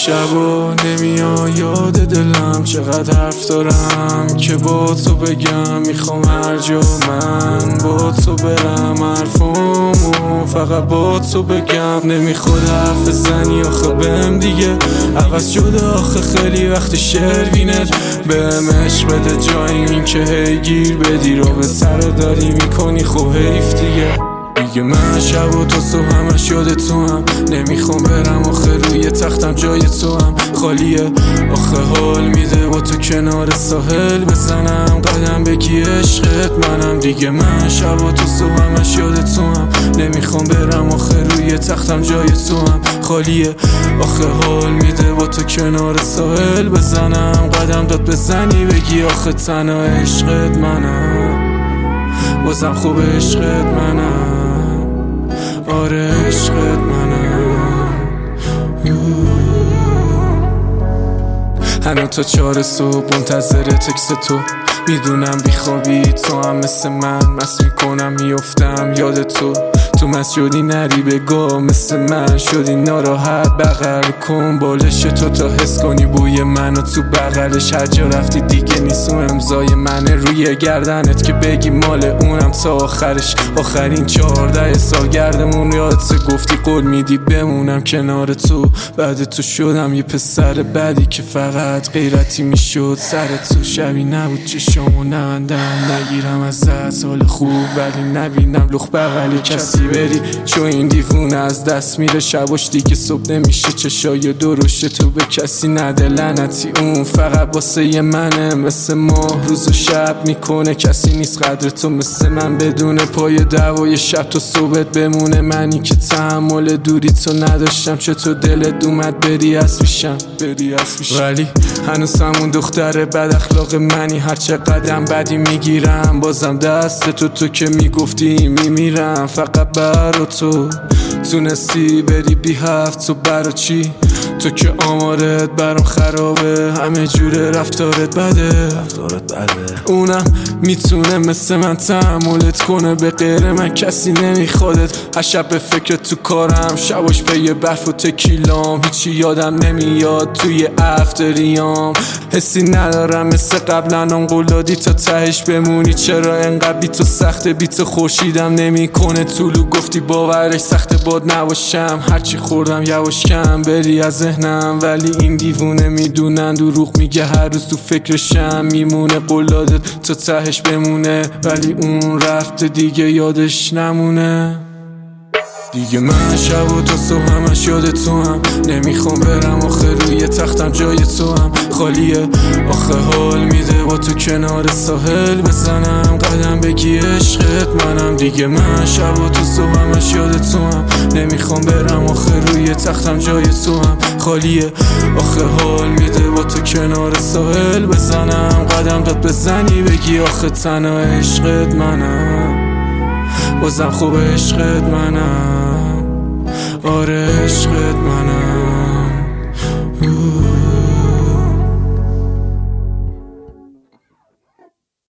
شبا نمیای یاد دلم، چقدر حرف دارم که با تو بگم. میخوام هر جا من با تو برم، حرفامو فقط با تو بگم. نمیخواد حرف زنی آخه بهم دیگه عوض شده، آخه خیلی وقت شروینت بهم عشق بده. جای این که هی گیر بدی رو به سر داری میکنی، خب حیف دیگه. من شب و تا صبح همش یاد تو هم، نمیخوام برم آخه روی تختم جای تو هم خالیه. آخه حال میده با تو کنار ساحل بزنم قدم بگی عشقت منم دیگه. من شب و تا صبح همش یاد تو هم، نمیخوام برم آخه روی تختم جای تو هم خالیه. آخه حال میده با تو کنار ساحل بزنم قدم داد بزنی بگی آخه تنها عشقت منم، بازم خوب عشقت منم، آره عشقت منم. هنو تا 4 صبح منتظر تکست تو، میدونم بیخوابی تو هم مثل من، مست میکنم میفتم یاد تو. تو مست شدی نری بگاه مثل من، شدی ناراحت بغل کن بالش تو تا حس کنی بوی منو تو بغلش. هر جا رفتی دیگه نیست اون امضای منه روی گردنت که بگی مال اونم تا آخرش. آخرین 14 سالگردمون یادت گفتی قول میدی بمونم کنار تو. بعد تو شدم یه پسر بدی که فقط غیرتی میشد سر تو. شبی نبود چشامو نبندم نگیرم ازت سال خوب، ولی نبینم لخ بغلی کسی بری، چون این دیوونه از دست میره. شباش دیگه صبح نمیشه چشای درشت تو به کسی نده لعنتی. اون فقط واسه منه مثل ماه روز و شب میکنه، کسی نیست قدر تو مثل من بدون پای دوای شب تا صبحت بمونه. منی که تحمل دوری تو نداشتم، چطور دلت اومد بری از پیشم ولی هنوز همون دختر بد اخلاق منی. هر چه قدم بدی میگیرم بازم دست تو که میگفتی میمیرم فقط برا تو. تونستی بری بی هفت تو برا چی؟ تو که آمارت برام خرابه، همه جوره رفتارت بده. اونم میتونه مثل من تحملت کنه، به غیر من کسی نمیخوادت. هر شب به فکر تو کارم، شباش پی برف و تکیلام، هیچی یادم نمیاد توی افتریام. حسی ندارم مثل قبلا آنقلادی تا تهش بمونی. چرا انقدر بی تو سخته؟ بی تو خورشیدم نمیکنه طولو، گفتی باورش سخته باد نباشم. هرچی خوردم یواش کم بری از ذهنم، ولی این دیوونه میدونن دروغ میگه هر روز تو فکرشم میمونه. قلادت تا تهش بمونه ولی اون رفته دیگه یادش نمونه دیگه. من شب و تا صبح همش یاد تو هم، نمیخوام برم آخه روی تختم جای تو هم خالیه. آخه حال میده با تو کنار ساحل بزنم قدم بگی عشقت منم دیگه. من شب و تا صبح همش یاد تو هم، نمیخوام برم آخه روی تختم جای تو هم خالیه. آخه حال میده با تو کنار ساحل بزنم قدم داد بزنی بگی آخه تنها عشقت منم، بازم خوب عشقت منم، آره عشقت منم.